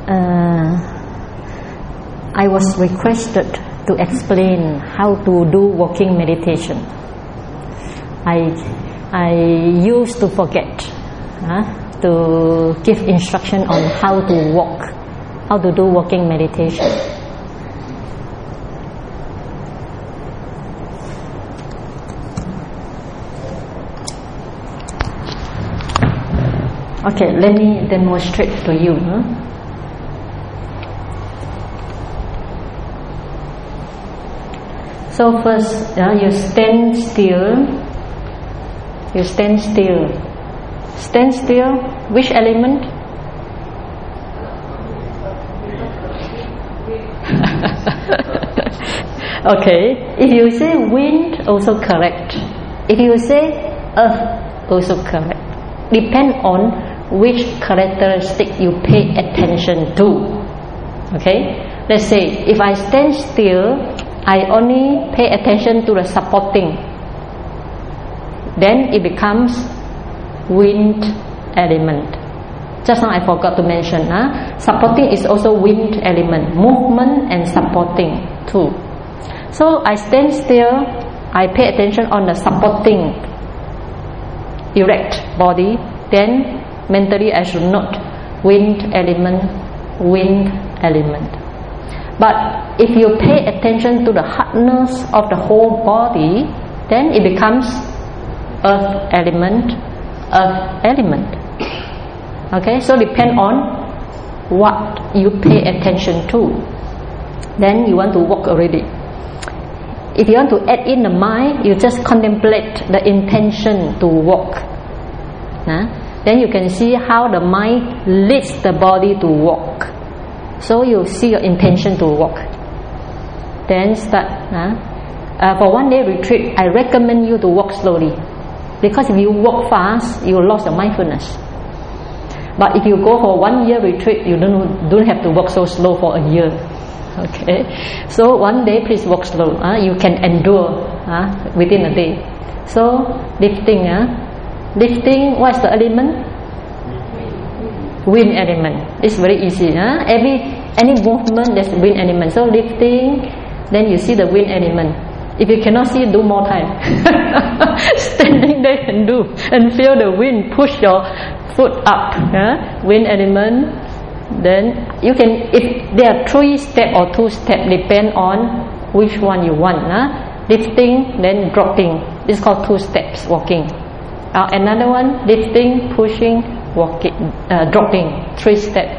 I was requested to explain how to do walking meditation. I used to forget to give instruction on how to walk, how to do walking meditation. Okay, let me demonstrate to you. So first, you stand still. You stand still. Stand still. Which element? Okay. If you say wind, also correct. If you say earth, also correct. Depend on which characteristic you pay attention to. Okay. Let's say if I stand still, I only pay attention to the supporting. Then it becomes wind element. Just now I forgot to mention, supporting is also wind element, movement and supporting too. So I stand still, I pay attention on the supporting erect body, then mentally I should note wind element, wind element. But if you pay attention to the hardness of the whole body, then it becomes earth element, earth element. Okay, so depend on what you pay attention to. Then you want to walk already. If you want to add in the mind, you just contemplate the intention to walk. Then you can see how the mind leads the body to walk. So you see your intention to walk. Then start. For one day retreat, I recommend you to walk slowly. Because if you walk fast, you lose your mindfulness. But if you go for 1 year retreat, you don't have to walk so slow for a year. Okay. So one day, please walk slow. You can endure within a day. So lifting. Lifting, what's the element? Wind element. It's very easy. Any movement, there's wind element. So lifting, then you see the wind element. If you cannot see, do more time. Standing there and do, and feel the wind push your foot up. Wind element. Then you can, if there are 3 steps or 2 steps, depend on which one you want. Lifting, then dropping. It's called 2 steps walking. Another one, lifting, pushing, walking, dropping, 3 steps.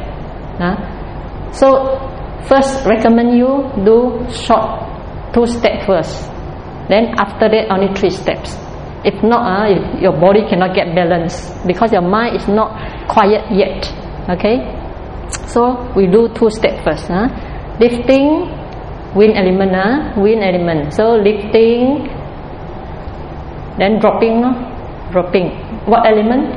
So first recommend you do short 2 steps first. Then after that only 3 steps. If not, your body cannot get balance because your mind is not quiet yet. Okay. So we do 2 steps first. Lifting, wind element. Wind element. So lifting, then dropping. Dropping. What element?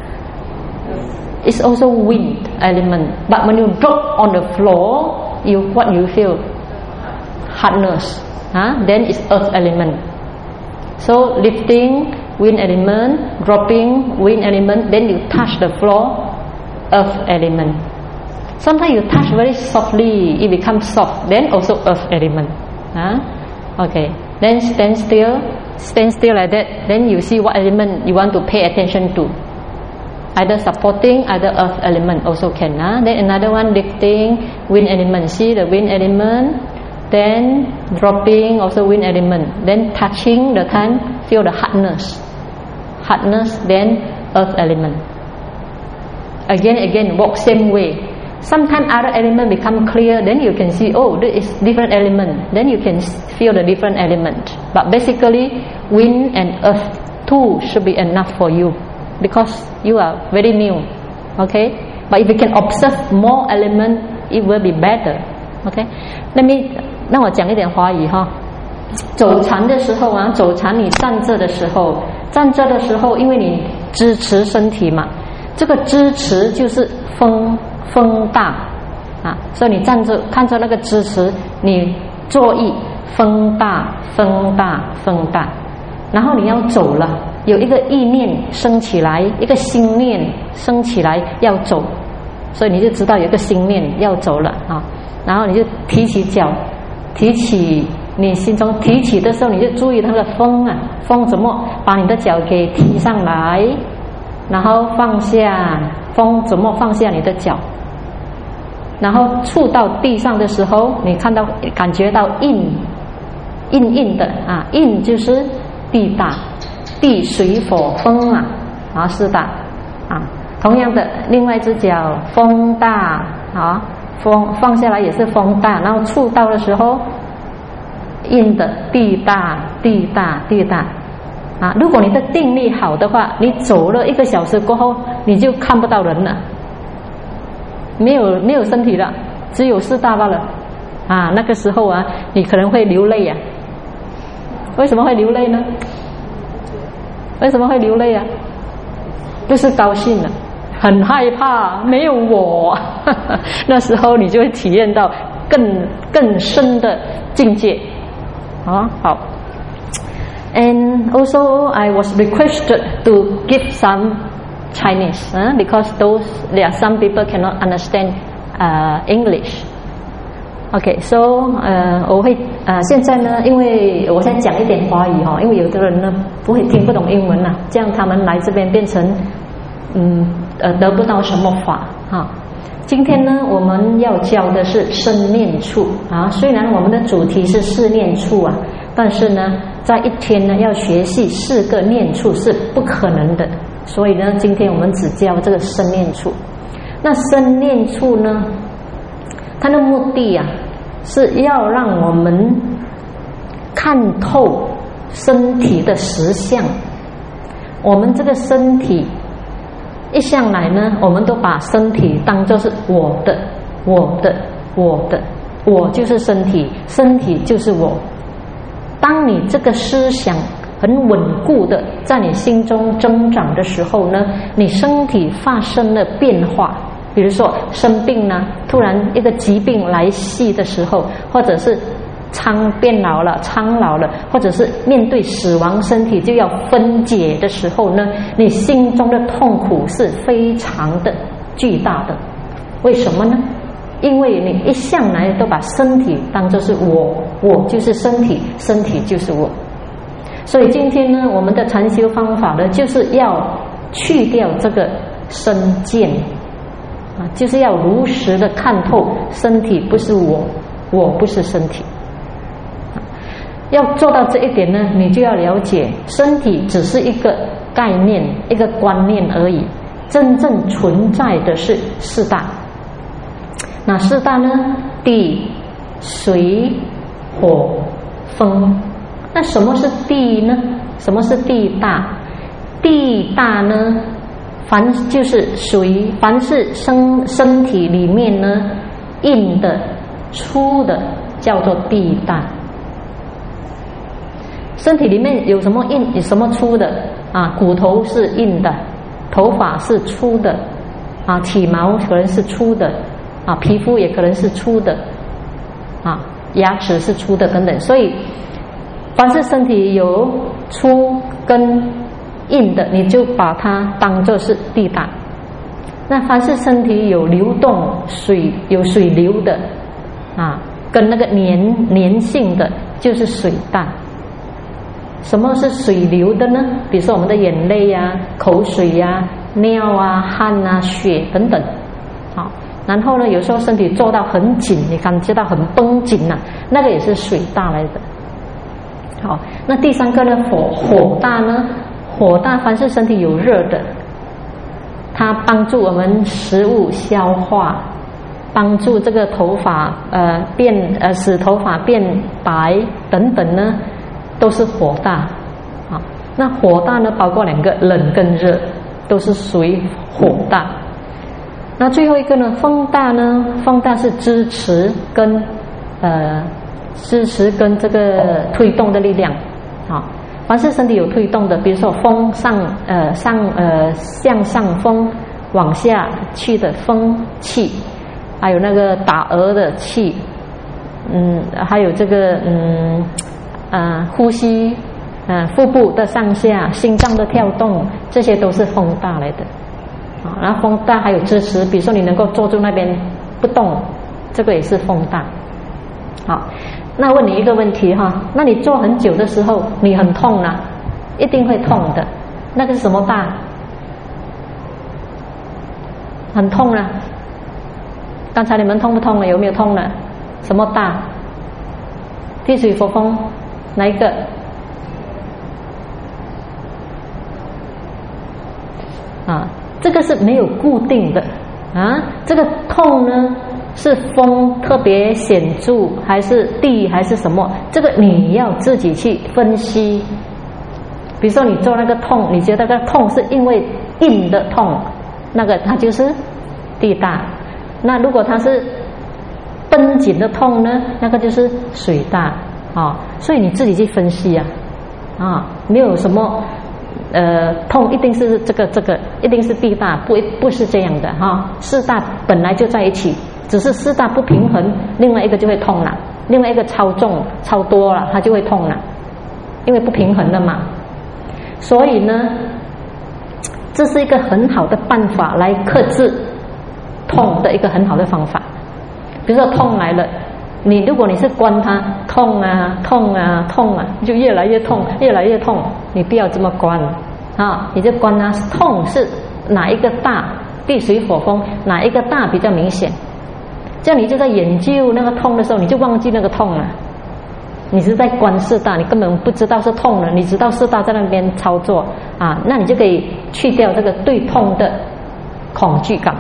It's also wind element. But when you drop on the floor, what you feel? Hardness. Then it's earth element. So lifting, wind element. Dropping, wind element. Then you touch the floor, earth element. Sometimes you touch very softly, it becomes soft. Then also earth element. Okay. Then stand still. Stand still like that. Then you see what element you want to pay attention to. Either supporting, either earth element also can. Then another one, lifting, wind element. See the wind element. Then dropping, also wind element. Then touching the time, feel the hardness. Hardness, then earth element. Again, walk same way. Sometimes other element become clear, then you can see, oh, this is different element. Then you can feel the different element. But basically, wind and earth, 2 should be enough for you because you are very new. Okay? But if you can observe more element, it will be better. Okay? 让我讲一点华语哈。走禅的时候走禅你站着的时候，因为你支持身体嘛，这个支持就是风大所以你站着看着那个支持，你坐意风大，然后你要走了，有一个意念升起来，一个心念升起来要走， 所以你就知道有个心念要走了啊。然后你就提起脚，提起你心中提起的时候，你就注意那个风啊，风怎么把你的脚给提上来，然后放下，风怎么放下你的脚，然后触到地上的时候，你感觉到硬的啊，硬就是地大，地水火风啊是的啊。同样的，另外一只脚风大啊，风放下来也是风大，然后触到的时候，硬的地大啊。如果你的定力好的话，你走了1个小时过后，你就看不到人了，没有身体了，只有四大罢了啊。那个时候啊，你可能会流泪啊。为什么会流泪呢？为什么会流泪啊？不是高兴了，很害怕，没有我那时候你就会体验到更深的境界啊。好。And also I was requested to give some Chinese because there are some people cannot understand English. Okay, so 我会现在呢，因为我现在讲一点华语因为有的人呢听不懂英文这样他们来这边变成得不到什么法今天呢，我们要教的是身念处虽然我们的主题是四念处但是呢，在一天呢要学习4个念处是不可能的，所以呢，今天我们只教这个身念处。那身念处呢，它的目的是要让我们看透身体的实相。我们这个身体一向来呢，我们都把身体当作是我的，我就是身体，身体就是我。当你这个思想很稳固的在你心中增长的时候呢，你身体发生了变化，比如说生病呢，突然一个疾病来袭的时候，或者是变老了、苍老了，或者是面对死亡，身体就要分解的时候呢，你心中的痛苦是非常的巨大的。为什么呢？因为你一向来都把身体当作是我就是身体，身体就是我。所以今天呢，我们的禅修方法呢，就是要去掉这个身见就是要如实的看透身体不是我不是身体。要做到这一点呢，你就要了解身体只是一个概念、一个观念而已，真正存在的是4大。那4大呢？地、水、火、风。那什么是地呢？什么是地大？地大呢，凡就是属于凡是身体里面呢，硬的、粗的，叫做地大。身体里面有什么硬，有什么粗的骨头是硬的，头发是粗的体毛可能是粗的皮肤也可能是粗的牙齿是粗的等等。所以凡是身体有粗跟硬的，你就把它当作是地大。那凡是身体有流动有水流的跟那个粘性的，就是水大。什么是水流的呢？比如说我们的眼泪口水尿汗血等等然后呢，有时候身体做到很紧，你感觉到很绷紧那个也是水大来的。好，那第3个呢，火大呢，火大凡是身体有热的，它帮助我们食物消化，帮助这个头发使头发变白等等呢，都是火大那火大呢，包括2个，冷跟热，都是属于火大。那最后一个呢，风大呢，风大是支持跟这个推动的力量凡是身体有推动的，比如说风向上风，往下去的风气，还有那个打嗝的气还有这个呼吸腹部的上下，心脏的跳动，这些都是风大来的啊。然后风大还有支持，比如说你能够坐住那边不动，这个也是风大。好，那问你一个问题哈，那你坐很久的时候，你很痛啊，一定会痛的，那个是什么大？很痛啊。刚才你们痛不痛了？有没有痛了？什么大？地水火风哪一个？啊，这个是没有固定的啊。这个痛呢，是风特别显著，还是地，还是什么？这个你要自己去分析。比如说你做那个痛，你觉得那个痛是因为硬的痛，那个它就是地大。那如果它是绷紧的痛呢，那个就是水大啊。所以你自己去分析啊，没有什么痛一定是这个一定是地大，不是这样的哈。四大本来就在一起，只是四大不平衡，另外一个就会痛了，另外一个超重超多了，它就会痛了，因为不平衡了嘛。所以呢，这是一个很好的办法来克制痛的一个很好的方法。比如说痛来了，如果你是关它，痛啊痛啊痛啊，就越来越痛越来越痛，你不要这么关啊，你就关它。痛是哪一个大？地水火风哪一个大比较明显？这样你就在研究那个痛的时候，你就忘记那个痛了。你是在关四大，你根本不知道是痛了，你知道四大在那边操作啊，那你就可以去掉这个对痛的恐惧感。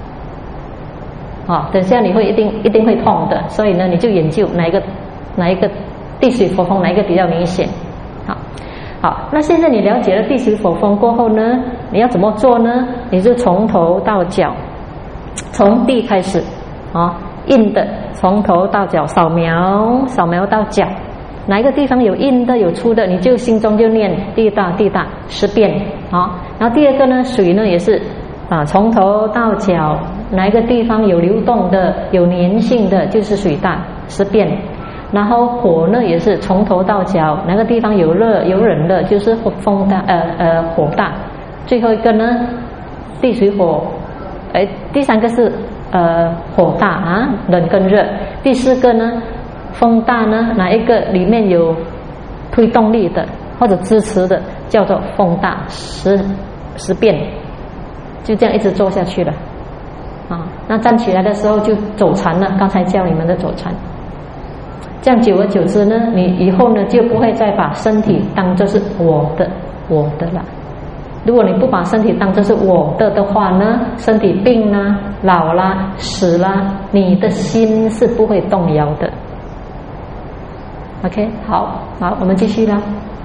啊，等下你会一定会痛的，所以呢，你就研究哪一个地水火风哪一个比较明显。好，那现在你了解了地水火风过后呢，你要怎么做呢？你就从头到脚，从地开始啊，硬的从头到脚扫描到脚，哪一个地方有硬的有粗的，你就心中就念地大地大10遍啊。然后第二个呢，水呢也是啊，从头到脚哪一个地方有流动的有粘性的，就是水大10遍。然后火呢也是从头到脚哪个地方有热有冷的，就是风大火大。最后一个呢，地水火，第三个是火大啊，冷跟热。第四个呢，风大呢，哪一个里面有推动力的或者支持的，叫做风大10遍。就这样一直做下去了啊。那站起来的时候就走禅了，刚才教你们的走禅。这样久而久之呢，你以后呢就不会再把身体当作是我的了。如果你不把身体当作是我的话呢，身体病啦、老啦、死啦，你的心是不会动摇的。OK， 好，我们继续啦。